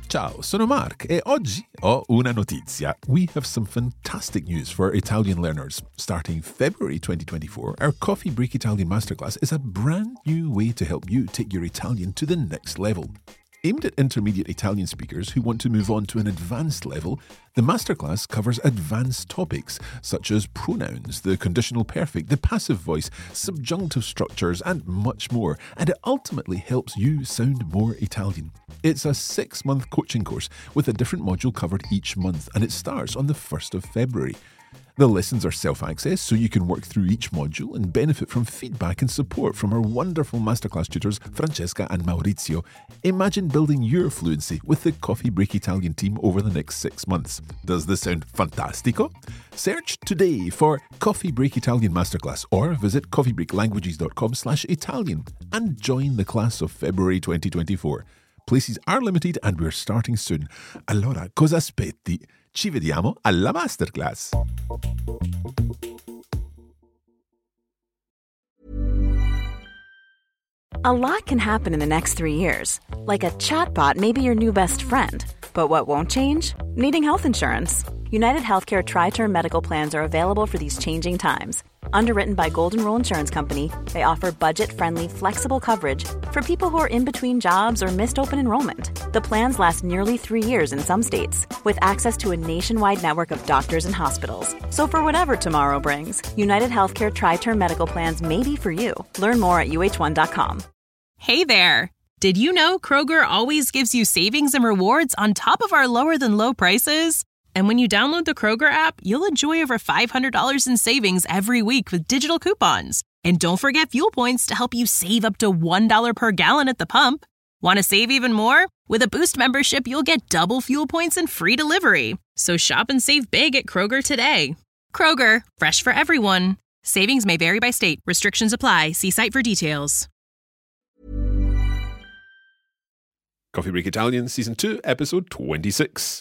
Ciao, sono Mark e oggi ho una notizia. We have some fantastic news for Italian learners. Starting February 2024, our Coffee Break Italian Masterclass is a brand new way to help you take your Italian to the next level. Aimed at intermediate Italian speakers who want to move on to an advanced level, the masterclass covers advanced topics such as pronouns, the conditional perfect, the passive voice, subjunctive structures, and much more, and it ultimately helps you sound more Italian. It's a 6-month coaching course with a different module covered each month, and it starts on the 1st of February. The lessons are self-access, so you can work through each module and benefit from feedback and support from our wonderful masterclass tutors, Francesca and Maurizio. Imagine building your fluency with the Coffee Break Italian team over the next 6 months. Does this sound fantastico? Search today for Coffee Break Italian Masterclass or visit coffeebreaklanguages.com/Italian and join the class of February 2024. Places are limited and we're starting soon. Allora, cosa aspetti? Ci vediamo alla masterclass. A lot can happen in the next 3 years. Like a chatbot may be your new best friend. But what won't change? Needing health insurance. United Healthcare Tri-Term Medical Plans are available for these changing times. Underwritten by Golden Rule Insurance Company, they offer budget-friendly, flexible coverage for people who are in between jobs or missed open enrollment. The plans last nearly 3 years in some states, with access to a nationwide network of doctors and hospitals. So for whatever tomorrow brings, United Healthcare Tri-Term Medical Plans may be for you. Learn more at uh1.com. Hey there! Did you know Kroger always gives you savings and rewards on top of our lower-than-low prices? And when you download the Kroger app, you'll enjoy over $500 in savings every week with digital coupons. And don't forget fuel points to help you save up to $1 per gallon at the pump. Want to save even more? With a Boost membership, you'll get double fuel points and free delivery. So shop and save big at Kroger today. Kroger, fresh for everyone. Savings may vary by state. Restrictions apply. See site for details. Coffee Break Italian Season 2, Episode 26.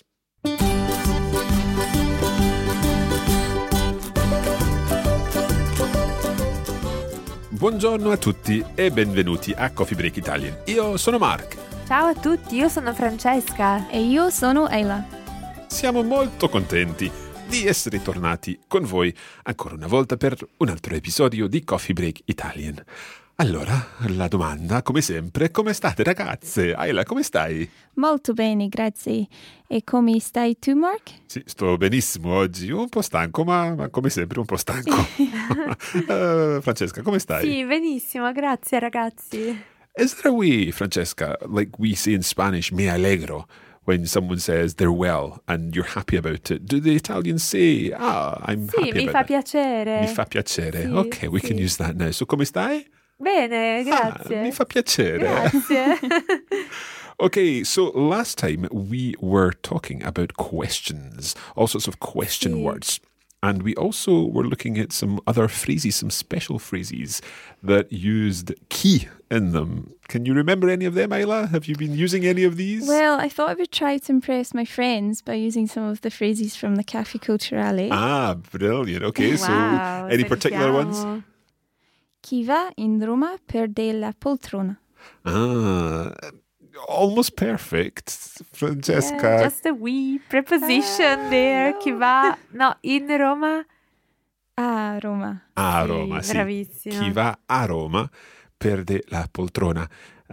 Buongiorno a tutti e benvenuti a Coffee Break Italian. Io sono Mark. Ciao a tutti, io sono Francesca. E io sono Ayla. Siamo molto contenti di essere tornati con voi ancora una volta per un altro episodio di Coffee Break Italian. Allora, la domanda, come sempre, come state ragazze? Ayla, come stai? Molto bene, grazie. E come stai tu, Mark? Sì, sto benissimo oggi, un po' stanco, ma come sempre un po' stanco. Francesca, come stai? Sì, benissimo, grazie ragazzi. Is there a way, Francesca, like we say in Spanish, me alegro, when someone says they're well and you're happy about it? Do the Italians say, I'm happy about it? Sì, mi fa piacere. Mi fa piacere. Sì, ok, we can use that now. So, come stai? Bene, grazie. Mi fa piacere. Grazie. Okay, so last time we were talking about questions, all sorts of question words. And we also were looking at some other phrases, some special phrases that used chi in them. Can you remember any of them, Ayla? Have you been using any of these? Well, I thought I would try to impress my friends by using some of the phrases from the Caffè Culturale. Ah, brilliant. Okay, Wow, so any particular ones? Chi va in Roma perde la poltrona. Ah, almost perfect, Francesca. Yeah, just a wee preposition there. Chi va, no, in Roma. A Roma. A Sì, Roma, sì. bravissima. Chi va a Roma perde la poltrona.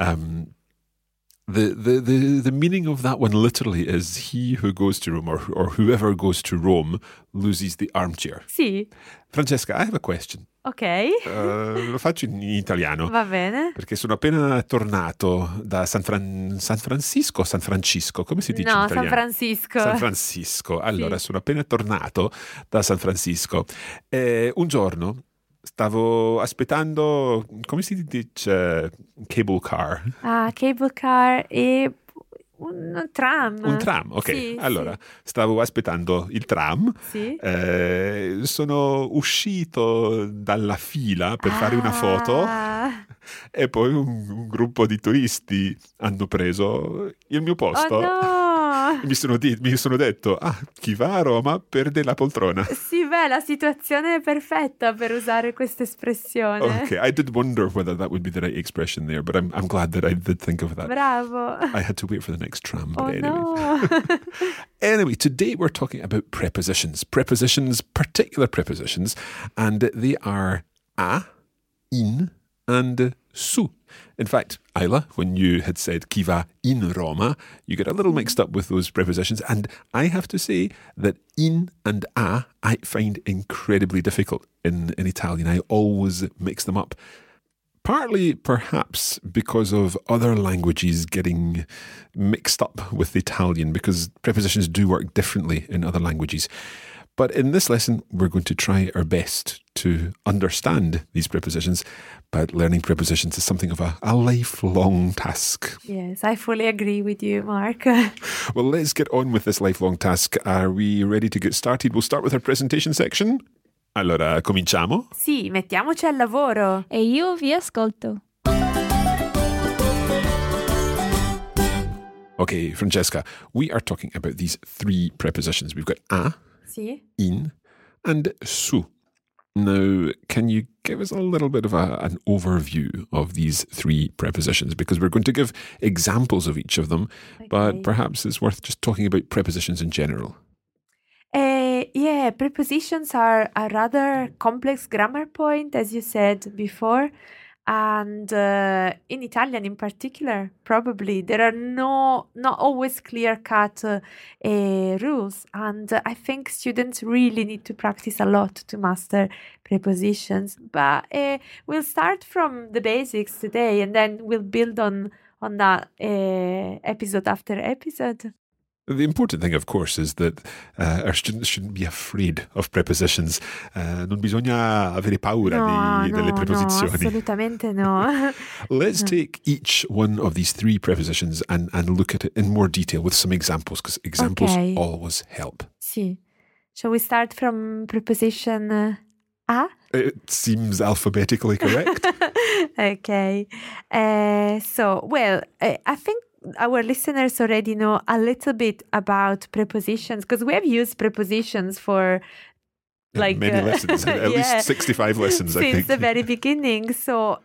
The meaning of that one literally is he who goes to Rome or whoever goes to Rome loses the armchair. Sì, Francesca, I have a question. ok. Lo faccio in italiano. Va bene. Perché sono appena tornato da San Francisco o San Francisco, come si dice in No, italiano? San Francisco. San Francisco. Allora, Sì. sono appena tornato da San Francisco. Un giorno stavo aspettando, come si dice, cable car? Ah, cable car e un tram. Un tram, ok. Sì, allora, stavo aspettando il tram. Sì. Sono uscito dalla fila per fare una foto e poi un gruppo di turisti hanno preso il mio posto. Oh no! Mi sono detto, chi va a Roma perde la poltrona. Sì, Vabbè, la situazione è perfetta per usare questa espressione. Okay, I did wonder whether that would be the right expression there, but I'm glad that I did think of that. Bravo. I had to wait for the next tram, but Oh anyway. no. Anyway, today we're talking about prepositions. Prepositions, particular prepositions, and they are a, in, and su. In fact, Isla, when you had said chi va in Roma, you get a little mixed up with those prepositions, and I have to say that in and a I find incredibly difficult in Italian. I always mix them up. Partly, perhaps, because of other languages getting mixed up with Italian, because prepositions do work differently in other languages. But in this lesson, we're going to try our best to understand these prepositions, but learning prepositions is something of a lifelong task. Yes, I fully agree with you, Mark. Well, let's get on with this lifelong task. Are we ready to get started? We'll start with our presentation section. Allora, cominciamo? Sì, mettiamoci al lavoro. E io vi ascolto. Okay, Francesca, we are talking about these three prepositions. We've got a, Sì. in, and su. Now, can you give us a little bit of an overview of these three prepositions? Because we're going to give examples of each of them, but perhaps it's worth just talking about prepositions in general. Yeah, prepositions are a rather complex grammar point, as you said before. And in Italian in particular, probably, there are not always clear-cut rules. And I think students really need to practice a lot to master prepositions. But we'll start from the basics today, and then we'll build on that episode after episode. The important thing, of course, is that our students shouldn't be afraid of prepositions. Non bisogna avere paura delle preposizioni. No, assolutamente no. Let's take each one of these three prepositions and look at it in more detail with some examples, because examples always help. Sì. Shall we start from preposition a? It seems alphabetically correct. Okay. I think our listeners already know a little bit about prepositions, because we have used prepositions for many lessons, at least 65 lessons, I think. Since the very beginning. So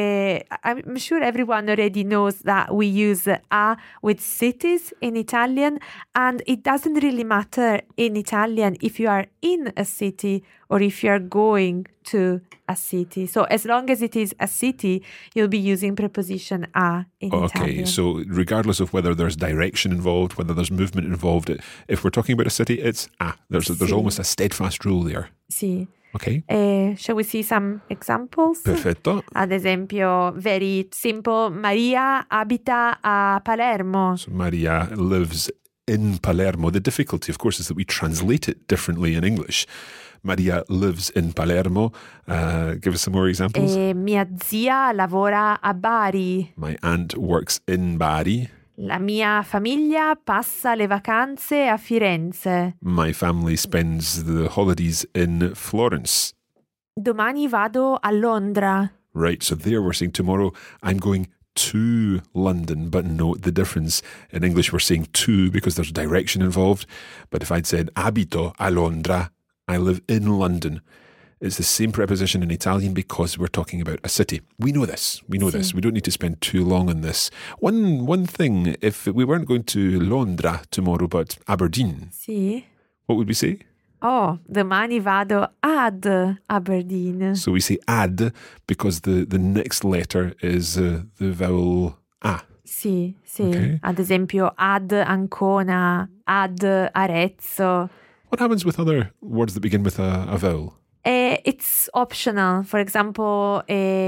I'm sure everyone already knows that we use a with cities in Italian, and it doesn't really matter in Italian if you are in a city or if you are going to a city. So as long as it is a city, you'll be using preposition a in Italian. Okay, so regardless of whether there's direction involved, whether there's movement involved, if we're talking about a city, it's a. There's almost a steadfast rule there. Sì. Okay. Shall we see some examples? Perfetto. Ad esempio, very simple, Maria abita a Palermo. So Maria lives in Palermo. The difficulty, of course, is that we translate it differently in English. Maria lives in Palermo. Give us some more examples. Mia zia lavora a Bari. My aunt works in Bari. La mia famiglia passa le vacanze a Firenze. My family spends the holidays in Florence. Domani vado a Londra. Right, so there we're saying tomorrow I'm going to London, but note the difference. In English we're saying to because there's direction involved, but if I'd said abito a Londra, I live in London, it's the same preposition in Italian because we're talking about a city. We know this. We don't need to spend too long on this. One thing, if we weren't going to Londra tomorrow, but Aberdeen, Sì. what would we say? Oh, domani vado ad Aberdeen. So we say ad because the next letter is the vowel a. Sì. Okay. Ad esempio, ad Ancona, ad Arezzo. What happens with other words that begin with a vowel? It's optional. For example,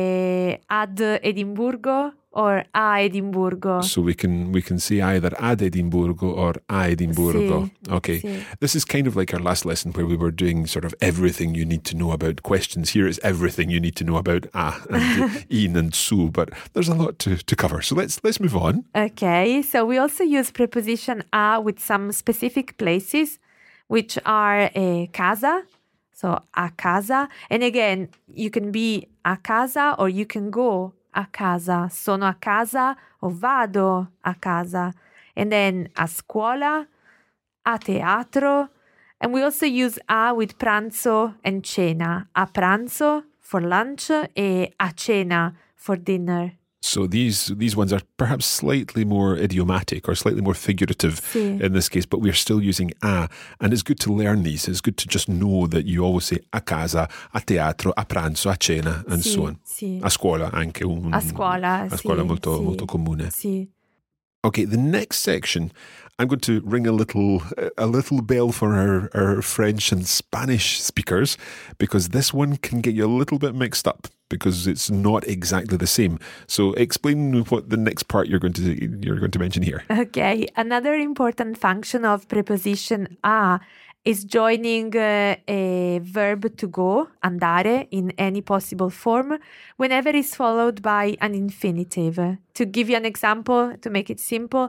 ad Edimburgo or a Edimburgo. So we can say either ad Edimburgo or a Edimburgo. Sì, okay. sì. This is kind of like our last lesson where we were doing sort of everything you need to know about questions. Here is everything you need to know about a and in and su, but there's a lot to cover. So let's move on. Okay, so we also use preposition a with some specific places, which are casa, so a casa. And again, you can be a casa or you can go a casa. Sono a casa o vado a casa. And then a scuola, a teatro, And we also use a with pranzo and cena. A pranzo for lunch e a cena for dinner. So these ones are perhaps slightly more idiomatic or slightly more figurative in this case, but we're still using a. And it's good to learn these. It's good to just know that you always say a casa, a teatro, a pranzo, a cena, and so on. Sì. A scuola anche A scuola, molto comune. Sì. Okay, the next section, I'm going to ring a little bell for our French and Spanish speakers, because this one can get you a little bit mixed up because it's not exactly the same. So explain what the next part you're going to mention here. Okay, another important function of preposition a is joining a verb to go, andare, in any possible form, whenever it's followed by an infinitive. To give you an example, to make it simple,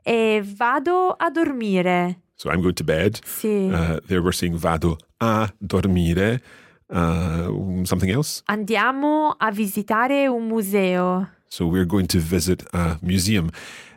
vado a dormire. So I'm going to bed. Sì. There we're saying vado a dormire. Something else? Andiamo a visitare un museo. So we're going to visit a museum.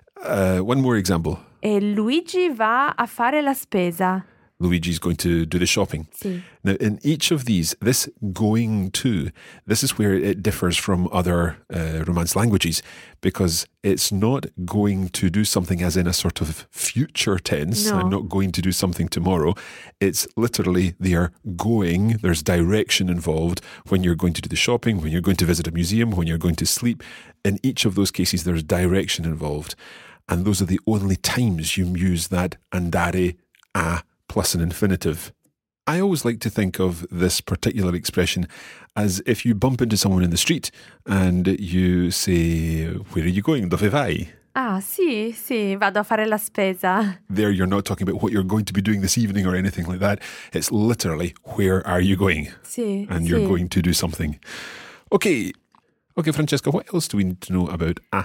One more example. Luigi va a fare la spesa. Luigi's going to do the shopping. Sì. Now, in each of these, this going to, this is where it differs from other Romance languages, because it's not going to do something as in a sort of future tense. No. I'm not going to do something tomorrow. It's literally they are going. There's direction involved when you're going to do the shopping, when you're going to visit a museum, when you're going to sleep. In each of those cases, there's direction involved. And those are the only times you use that andare a plus an infinitive. I always like to think of this particular expression as if you bump into someone in the street and you say, where are you going? Dove vai? Ah, sì, vado a fare la spesa. There you're not talking about what you're going to be doing this evening or anything like that. It's literally, where are you going? Sì, And sì. you're going to do something. Okay, Francesca, what else do we need to know about a?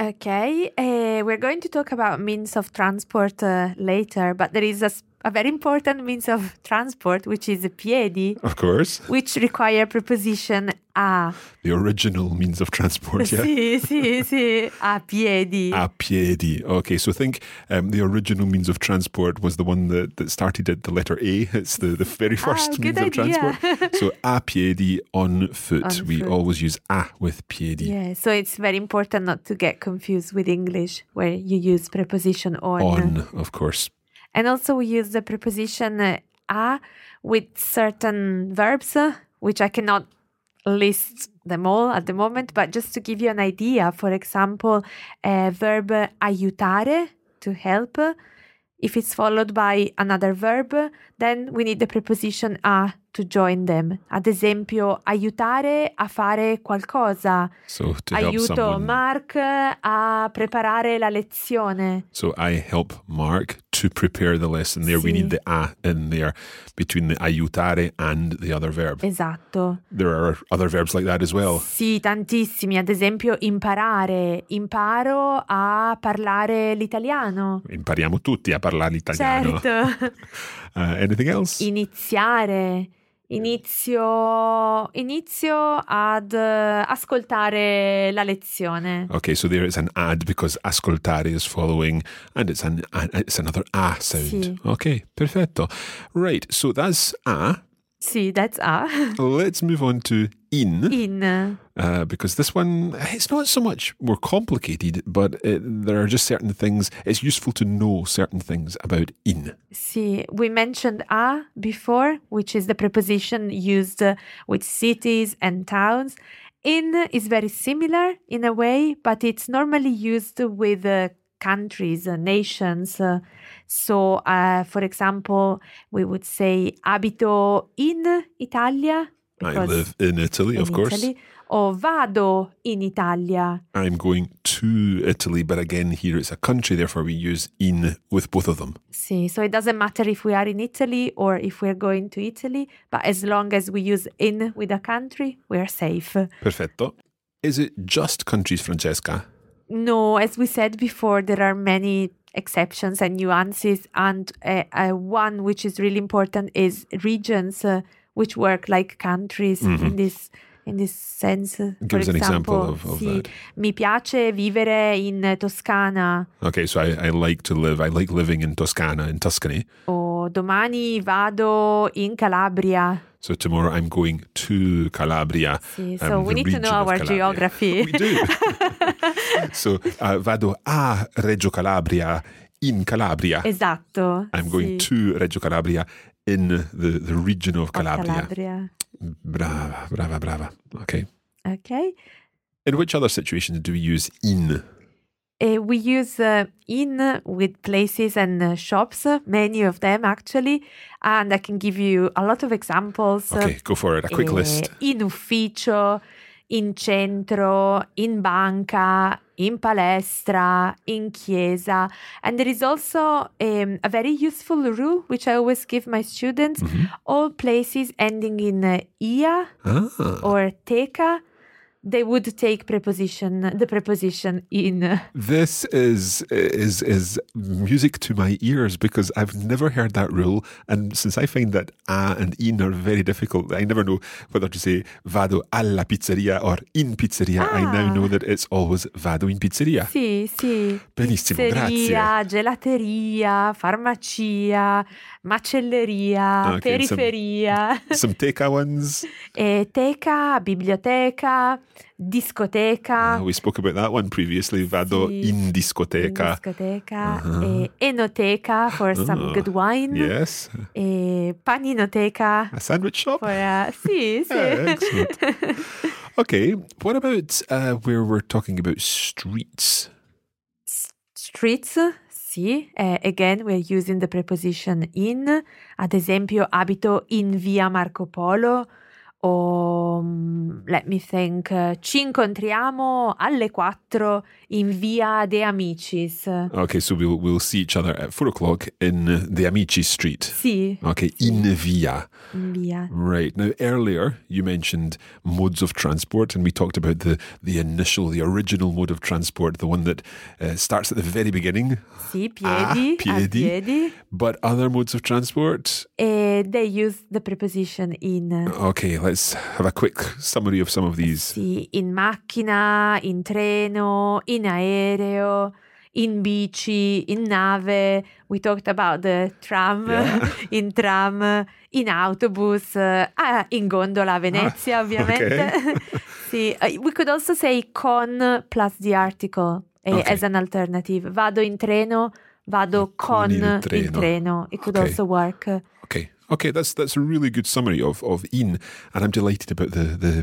Okay, we're going to talk about means of transport later, but there is a very important means of transport, which is piedi, Of course. which require preposition a. The original means of transport, yeah? Sì, a piedi. A piedi. Okay, so think the original means of transport was the one that started at the letter A. It's the very first means good of idea. transport. So a piedi, on foot. On We foot. always use a with piedi. Yeah, so it's very important not to get confused with English, where you use preposition on. On, of course. And also we use the preposition a with certain verbs, which I cannot list them all at the moment, but just to give you an idea, for example, verb aiutare, to help. If it's followed by another verb, then we need the preposition a to join them. Ad esempio, aiutare a fare qualcosa. So to help Aiuto someone. Mark a preparare la lezione. So I help Mark to prepare the lesson. There we Sì. need the a in there between the aiutare and the other verb. Esatto. There are other verbs like that as well. Sì, tantissimi. Ad esempio, imparare. Imparo a parlare l'italiano. Impariamo tutti a parlare l'italiano. Certo. Anything else? Iniziare. Inizio ad ascoltare la lezione. Okay, so there is an ad because ascoltare is following, and it's another a sound. Sì. Okay, perfetto. Right, so that's a. Sì, that's a. Let's move on to in. In. Because this one, it's not so much more complicated, but there are just certain things. It's useful to know certain things about in. Sì, we mentioned a before, which is the preposition used with cities and towns. In is very similar in a way, but it's normally used with countries, nations. So, for example, we would say abito in Italia. I live in Italy, of course. Italy, or vado in Italia. I'm going to Italy, but again, here it's a country, therefore we use in with both of them. Sì, so it doesn't matter if we are in Italy or if we're going to Italy, but as long as we use in with a country, we're safe. Perfetto. Is it just countries, Francesca? No, as we said before, there are many exceptions and nuances, and one which is really important is regions, which work like countries in this sense. Give us an example of sì, that. Mi piace vivere in Toscana. Okay, so I like to live. I like living in Toscana, in Tuscany. Or domani vado in Calabria. So tomorrow I'm going to Calabria. Sì, so we the need to know region of our Calabria. geography. We do. So vado a Reggio Calabria in Calabria. Esatto. I'm going sì. to Reggio Calabria in the region of Calabria. Brava. Okay. Okay. In which other situations do we use in? We use in with places and shops, many of them actually, and I can give you a lot of examples. Okay, go for it. A quick list. In ufficio, in centro, in banca, in palestra, in chiesa. And there is also a very useful rule which I always give my students. All places ending in ia or teca, they would take the preposition in. This is music to my ears because I've never heard that rule, and since I find that a and in are very difficult, I never know whether to say vado alla pizzeria or in pizzeria. I now know that it's always vado in pizzeria. Sì. Benissimo, Pizzeria, grazie. gelateria, farmacia, macelleria, periferia. Some teca ones. Teca, biblioteca, discoteca. We spoke about that one previously. Vado in discoteca. Enoteca for some good wine. Yes. Paninoteca. A sandwich shop. For, sì. Excellent. Okay, what about where we're talking about streets? Streets, sì. Again, we're using the preposition in. Ad esempio, abito in via Marco Polo. O, let me think, ci incontriamo alle 4 in via De Amicis. Okay, so we'll see each other at 4 o'clock in the Amici Street. Sì. Okay, in via. In via. Right. Now, earlier you mentioned modes of transport, and we talked about the original mode of transport, the one that starts at the very beginning. Sì, piedi. Piedi. But other modes of transport? They use the preposition in. Okay, let's have a quick summary of some of these. Sì, in macchina, in treno, in aereo, in bici, in nave. We talked about the tram, in tram, in autobus, in gondola a Venezia, ovviamente. Okay. Sì, we could also say con plus the article as an alternative. Vado in treno, vado con il treno. It could also work. Okay, that's a really good summary of in, and I'm delighted about the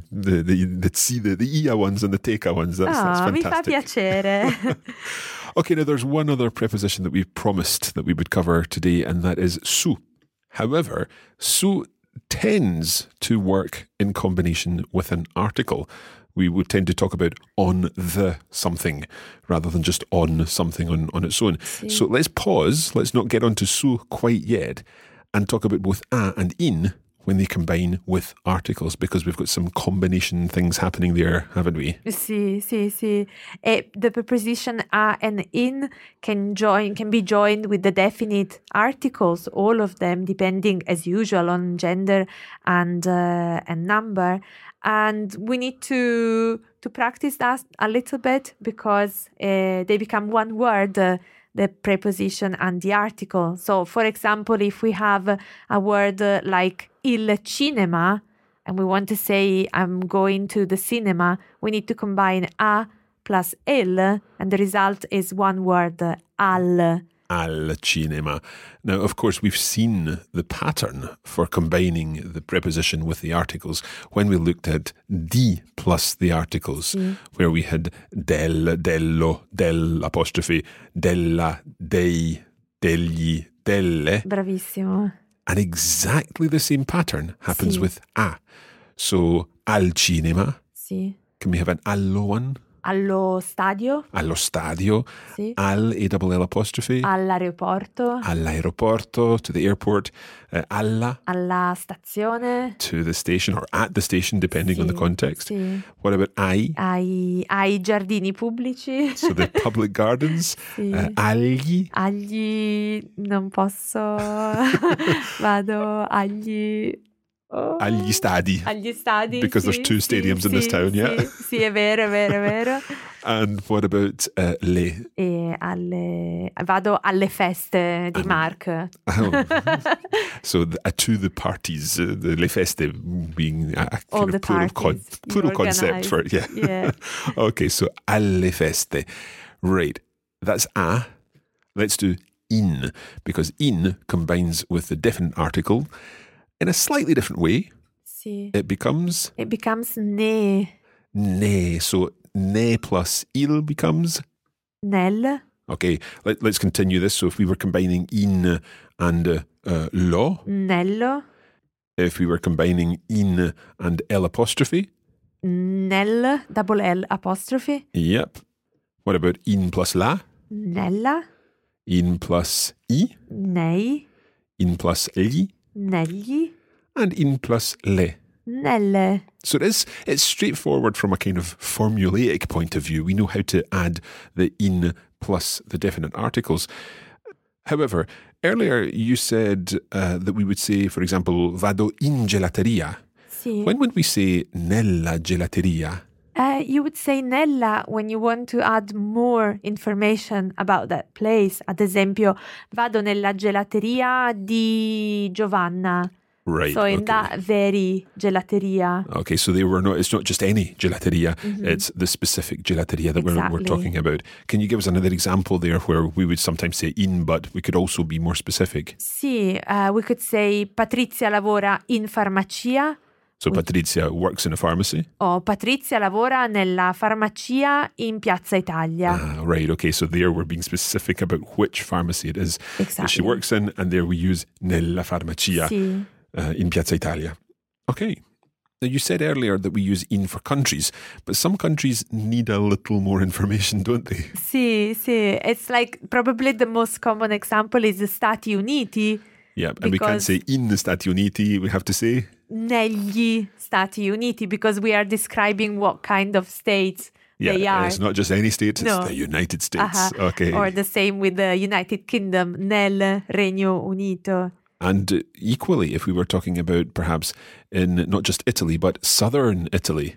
ia ones and the teca ones. That's fantastic. Mi fa piacere. Okay, now there's one other preposition that we promised that we would cover today, and that is su. However, su tends to work in combination with an article. We would tend to talk about on the something rather than just on something on its own. Sí. So let's pause. Let's not get onto su quite yet and talk about both a and in when they combine with articles, because we've got some combination things happening there, haven't we? Sì. The preposition a and in can be joined with the definite articles, all of them, depending as usual on gender and number. And we need to practice that a little bit because they become one word. The preposition and the article. So, for example, if we have a word like il cinema, and we want to say I'm going to the cinema, we need to combine a plus el, and the result is one word, al. Al cinema. Now, of course, we've seen the pattern for combining the preposition with the articles when we looked at di plus the articles, where we had del, dello, del apostrophe, della, dei, degli, delle. Bravissimo. And exactly the same pattern happens with a. So, al cinema. Sì. Can we have an allo one? Allo stadio. Allo stadio. Sì. Al, A-double-L apostrophe. All'aeroporto. All'aeroporto, to the airport. Alla. Alla stazione. To the station, or at the station, depending on the context. Sì. What about ai? Ai giardini pubblici. So the public gardens. Sì. Agli. Agli non posso. Vado agli Oh. Agli stadi. Agli stadi. Because there's two stadiums in this town, yeah? Sì, è vero, è vero, è vero. And what about le? Vado alle feste di Mark. Oh. So to the parties, the le feste being a All kind the of plural, parties plural you concept organize. for it. Yeah. Yeah. Okay, so alle feste. Right. That's a. Let's do in, because in combines with the definite article in a slightly different way. Sì. It becomes ne. ne. So ne plus il becomes. Nel. Okay, let's continue this. So if we were combining in and lo, Nello. if we were combining in and L apostrophe, Nel. Double L apostrophe. yep. What about in plus la? Nella. In plus I? Nei. In plus li? Negli. And in plus le. Nelle. So it's straightforward from a kind of formulaic point of view. We know how to add the in plus the definite articles. However, earlier you said that we would say, for example, vado in gelateria. Sì. When would we say nella gelateria? You would say nella when you want to add more information about that place. Ad esempio, vado nella gelateria di Giovanna. Right. So in that very gelateria. Okay, so it's not just any gelateria, it's the specific gelateria that we're Exactly. talking about. Can you give us another example there where we would sometimes say in, but we could also be more specific? Sì, we could say Patrizia lavora in farmacia. So Patrizia works in a pharmacy. O Patrizia lavora nella farmacia in Piazza Italia. Right, okay, so there we're being specific about which pharmacy it is that she Exactly. works in, and there we use nella farmacia Sì. in Piazza Italia. Okay. Now you said earlier that we use in for countries, but some countries need a little more information, don't they? Sì, sì. It's like probably the most common example is the Stati Uniti. Yeah, and we can't Because- say in the Stati Uniti, we have to say Negli Stati Uniti, because we are describing what kind of states they are. It's not just any state, No. it's the United States. Uh-huh. Okay. Or the same with the United Kingdom, nel Regno Unito. And equally, if we were talking about perhaps in not just Italy, but southern Italy.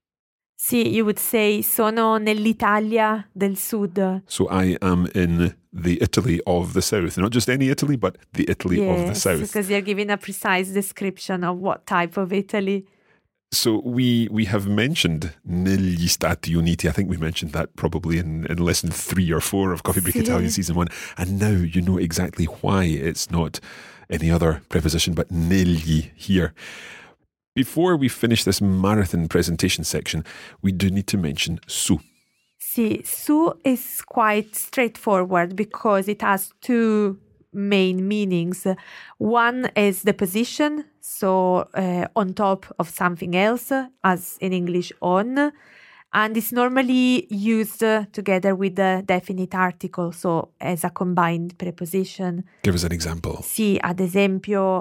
Sì, you would say sono nell'Italia del Sud. So I am in the Italy of the south. Not just any Italy, but the Italy of the Yes, south. because you're giving a precise description of what type of Italy. So we have mentioned negli Stati Uniti. I think we mentioned that probably in lesson 3 or 4 of Coffee Break Sì. Italian season 1. And now you know exactly why it's not any other preposition but negli here. Before we finish this marathon presentation section, we do need to mention su. Sì, su is quite straightforward because it has two main meanings. One is the position, so on top of something else, as in English on, and it's normally used together with the definite article, so as a combined preposition. Give us an example. Sì, ad esempio,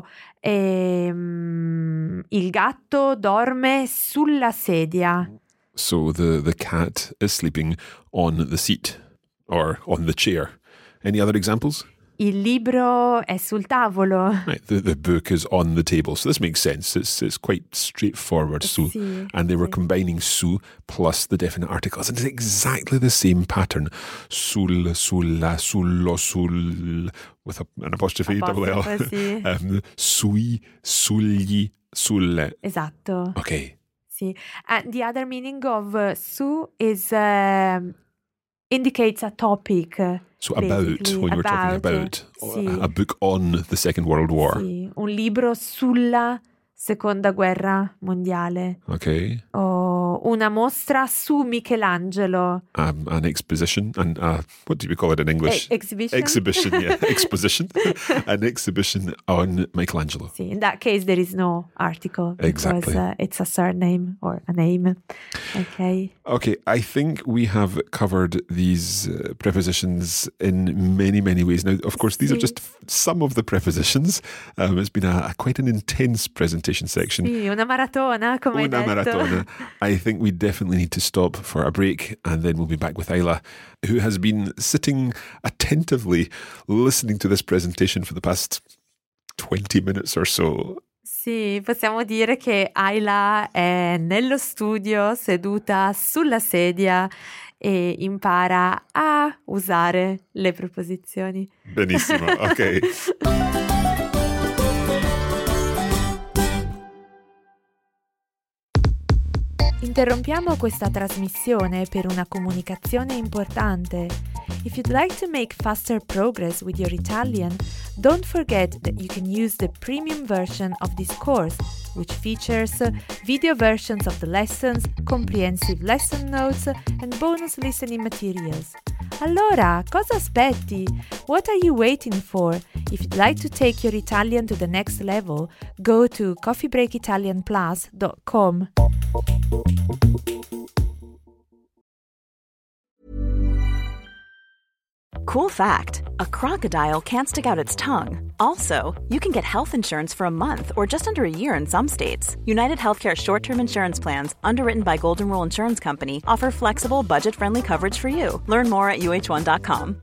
il gatto dorme sulla sedia. So the cat is sleeping on the seat or on the chair. Any other examples? Il libro è sul tavolo. Right, the book is on the table. So this makes sense. It's quite straightforward. So, Sì, and they were sì. combining su plus the definite articles. And it's exactly the same pattern. Sul, sulla, sullo, sul, with an apostrophe, double L. Apostrophe, sì. Sui, sugli, sulle. Esatto. Okay. Sì. And the other meaning of su is indicates a topic. So about, basically. when you were talking about Sì. a book on the Second World War. Sì, un libro sulla Seconda Guerra Mondiale. Okay. O una mostra su Michelangelo. An exposition and what do we call it in English? Exhibition. Exhibition, yeah. Exposition. An exhibition on Michelangelo. Sì, in that case there is no article. Exactly. Because it's a surname or a name. Okay. Okay, I think we have covered these prepositions in many, many ways. Now, of course, these are just some of the prepositions. It's been quite an intense presentation section. Sì, una maratona, come hai Una detto. maratona. I think we definitely need to stop for a break, and then we'll be back with Ayla, who has been sitting attentively listening to this presentation for the past 20 minutes or so. Sì, possiamo dire che Ayla è nello studio seduta sulla sedia e impara a usare le preposizioni. Benissimo, ok. Interrompiamo questa trasmissione per una comunicazione importante. If you'd like to make faster progress with your Italian, don't forget that you can use the premium version of this course, which features video versions of the lessons, comprehensive lesson notes, and bonus listening materials. Allora, cosa aspetti? What are you waiting for? If you'd like to take your Italian to the next level, go to coffeebreakitalianplus.com. Cool fact, a crocodile can't stick out its tongue. Also, you can get health insurance for a month or just under a year in some states. United Healthcare short-term insurance plans, underwritten by Golden Rule Insurance Company, offer flexible, budget-friendly coverage for you. Learn more at uh1.com.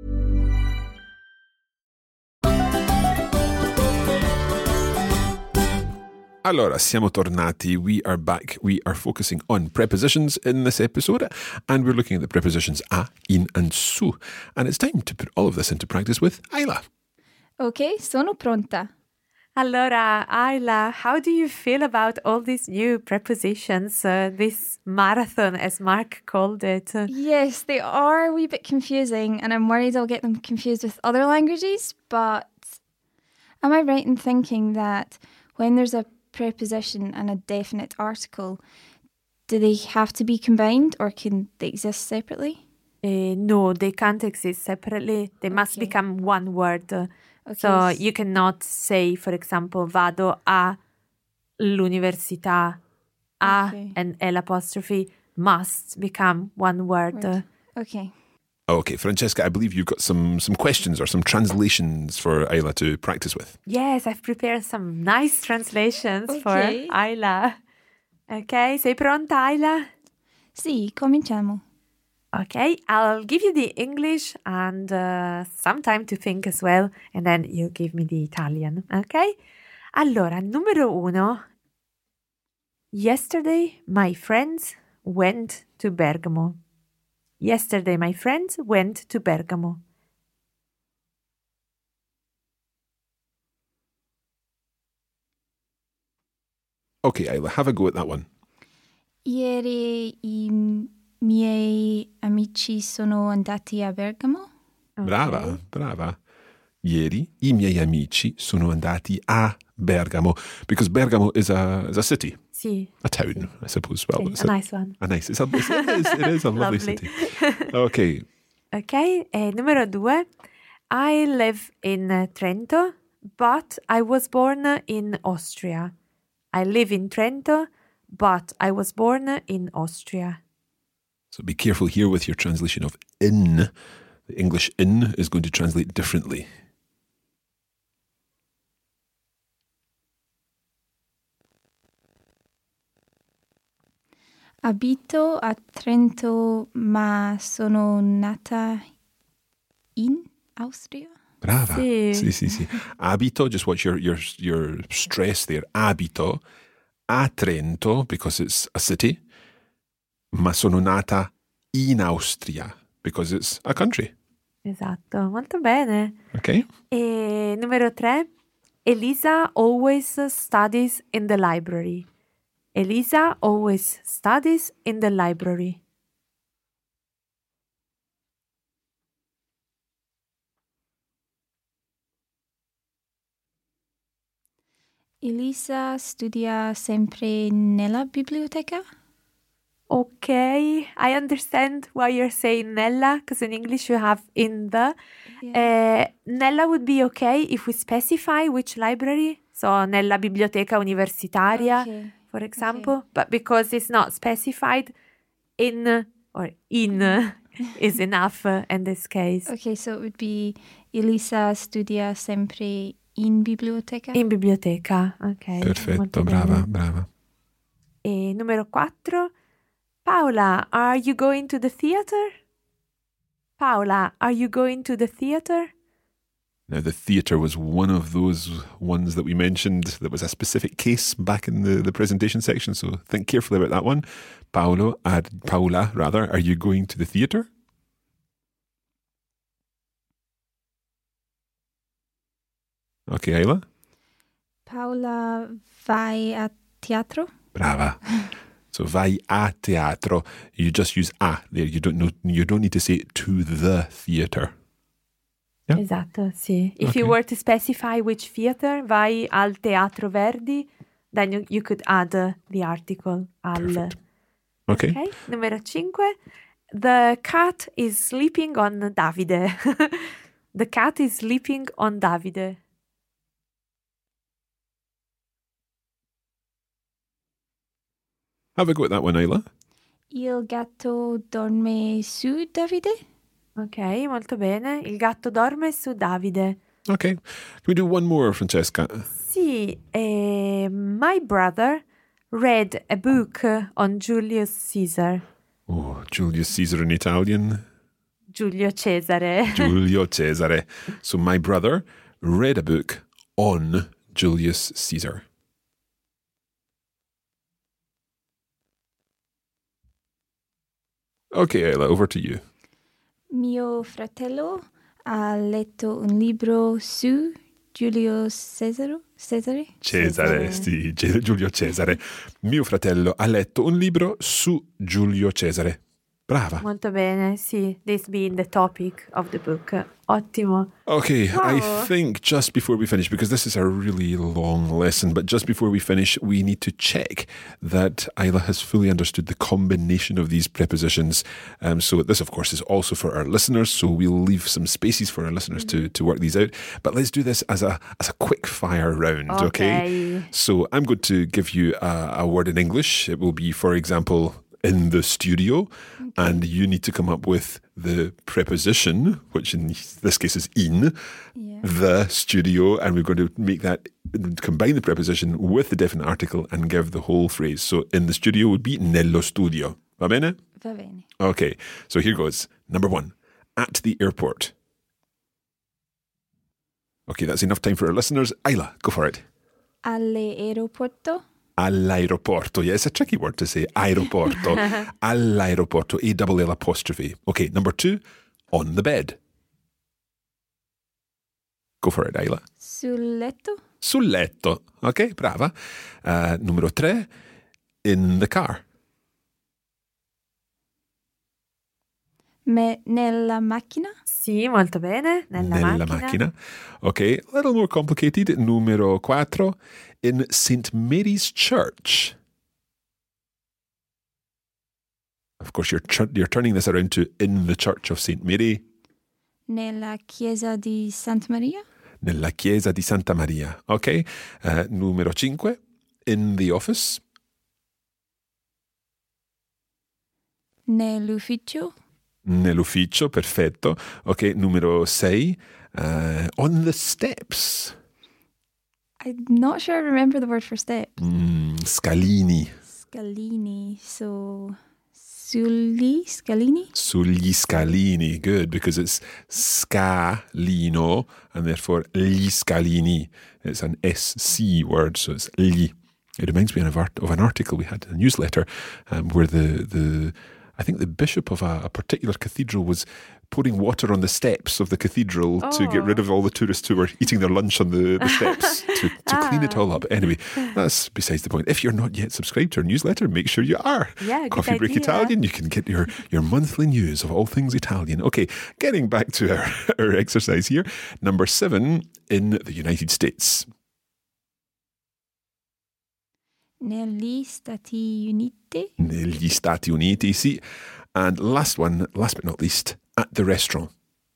Allora, siamo tornati. We are back. We are focusing on prepositions in this episode, and we're looking at the prepositions a, in, and su. And it's time to put all of this into practice with Ayla. Ok, sono pronta. Allora, Ayla, how do you feel about all these new prepositions, this marathon, as Mark called it? Yes, they are a wee bit confusing, and I'm worried I'll get them confused with other languages, but am I right in thinking that when there's a preposition and a definite article, do they have to be combined or can they exist separately? No, they can't exist separately. They must Okay. become one word. Okay. So you cannot say, for example, vado all'università. A Okay. and L apostrophe must become one word. Word. Okay. Okay, Francesca, I believe you've got some questions or some translations for Ayla to practice with. Yes, I've prepared some nice translations for Okay. Ayla. Ok, sei pronta, Ayla? Sì, cominciamo. Okay, I'll give you the English and some time to think as well, and then you give me the Italian, okay? Allora, numero 1. Yesterday, my friends went to Bergamo. Yesterday, my friends went to Bergamo. Okay, Ayla, have a go at that one. Ieri i miei amici sono andati a Bergamo. Brava, brava. Ieri i miei amici sono andati a Bergamo, because Bergamo is a city, Sì. a town, I suppose. Well, Sì, it's a nice one. it is a lovely Lovely. city. Okay, Ok, numero 2. I live in Trento, but I was born in Austria. I live in Trento, but I was born in Austria. so be careful here with your translation of in. The English in is going to translate differently. Abito a Trento, ma sono nata in Austria. Brava. Sì. Sì. Abito, just watch your stress there. Abito a Trento, because it's a city. Ma sono nata in Austria, because it's a country. Esatto, molto bene. Okay? E numero 3. Elisa always studies in the library. Elisa always studies in the library. Elisa studia sempre nella biblioteca. Okay, I understand why you're saying nella, because in English you have in the. Nella would be okay if we specify which library. So, nella biblioteca universitaria, Okay, for example. But because it's not specified, in or in is enough in this case. Okay, so it would be Elisa studia sempre in biblioteca. In biblioteca, ok. Perfetto, molto brava, bene. brava. E numero 4. Paola, are you going to the theater? Paola, are you going to the theater? Now, the theatre was one of those ones that we mentioned that was a specific case back in the presentation section, so think carefully about that one. Paula, are you going to the theatre? Okay, Ayla? Paula vai a teatro. Brava. So vai a teatro. You just use a there. You don't need to say to the theatre. Yeah. Esatto, sì. If Okay. you were to specify which theater, vai al Teatro Verdi, then you could add the article al. Perfect. Okay. Okay, numero 5. The cat is sleeping on Davide. The cat is sleeping on Davide. Have a go at that one, Ayla. Il gatto dorme su Davide. Ok, molto bene. Il gatto dorme su Davide. Okay. Can we do one more, Francesca? Sì, my brother read a book on Julius Caesar. Oh, Julius Caesar in Italian. Giulio Cesare. Giulio Cesare. So my brother read a book on Julius Caesar. Okay, Ayla, over to you. Mio fratello ha letto un libro su Giulio Cesare. Cesare, sì, Giulio Cesare. Mio fratello ha letto un libro su Giulio Cesare. Brava. Molto bene, sì. This being the topic of the book. Ottimo. Okay, I Wow. think just before we finish, because this is a really long lesson, but just before we finish, we need to check that Ayla has fully understood the combination of these prepositions. So this, of course, is also for our listeners, so we'll leave some spaces for our listeners to work these out. But let's do this as a quick fire round, okay? So I'm going to give you a word in English. It will be, for example, in the studio, and you need to come up with the preposition, which in this case is in, the studio, and we're going to make that, combine the preposition with the definite article and give the whole phrase. So in the studio would be nello studio. Va bene? Va bene. Okay, so here goes. Number 1, at the airport. Okay, that's enough time for our listeners. Ayla, go for it. All'aeroporto. All'aeroporto. Yeah, it's a tricky word to say. Aeroporto. All'aeroporto. A-double-L apostrophe. Okay, number 2, on the bed. Go for it, Ayla. Sul letto. Sul letto. Okay, brava. Numero 3, in the car. Nella macchina. Sì, molto bene. Nella macchina. Okay, a little more complicated. Numero 4, in St. Mary's Church. Of course, you're turning this around to in the Church of St. Mary. Nella chiesa di Santa Maria. Nella chiesa di Santa Maria. Okay. Numero 5, in the office. Nell'ufficio. Nell'ufficio, perfetto. Okay, numero 6, on the steps. I'm not sure I remember the word for step. Scalini. Scalini. So, sugli scalini? Sugli scalini. Good, because it's scalino, and therefore gli scalini. It's an SC word, so it's gli. It reminds me of an article we had in a newsletter where I think the bishop of a particular cathedral was pouring water on the steps of the cathedral to get rid of all the tourists who were eating their lunch on the steps to clean it all up. Anyway, that's besides the point. If you're not yet subscribed to our newsletter, make sure you are. Yeah, Coffee good Break idea. Italian. You can get your monthly news of all things Italian. Okay, getting back to our exercise here. Number 7, in the United States. Negli Stati Uniti. Negli Stati Uniti, sì. And last one, last but not least, at the restaurant.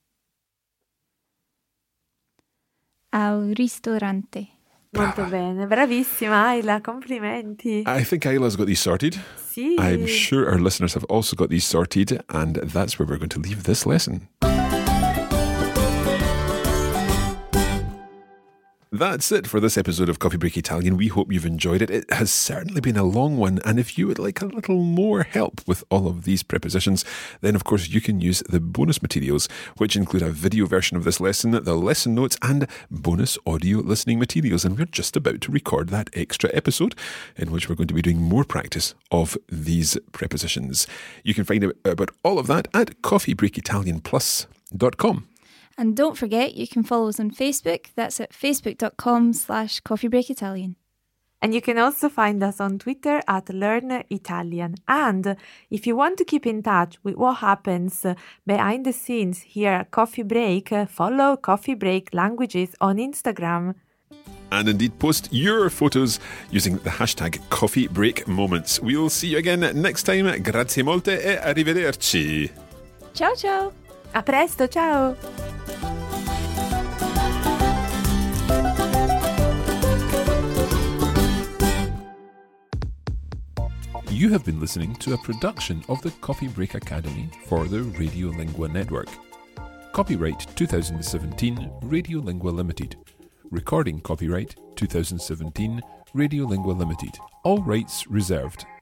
Al ristorante. Molto bene. Bravissima, Ayla. Complimenti. I think Ayla's got these sorted. Sì. I'm sure our listeners have also got these sorted, and that's where we're going to leave this lesson. That's it for this episode of Coffee Break Italian. We hope you've enjoyed it. It has certainly been a long one, and if you would like a little more help with all of these prepositions, then of course you can use the bonus materials, which include a video version of this lesson, the lesson notes, and bonus audio listening materials. And we're just about to record that extra episode in which we're going to be doing more practice of these prepositions. You can find out about all of that at coffeebreakitalianplus.com. And don't forget, you can follow us on Facebook. That's at facebook.com/coffeebreakitalian. And you can also find us on Twitter at Learn Italian. And if you want to keep in touch with what happens behind the scenes here at Coffee Break, follow Coffee Break Languages on Instagram. And indeed, post your photos using the hashtag Coffee Break Moments. We'll see you again next time. Grazie molte e arrivederci. Ciao, ciao. A presto, ciao. You have been listening to a production of the Coffee Break Academy for the Radiolingua Network. Copyright 2017 Radiolingua Limited. Recording copyright 2017 Radiolingua Limited. All rights reserved.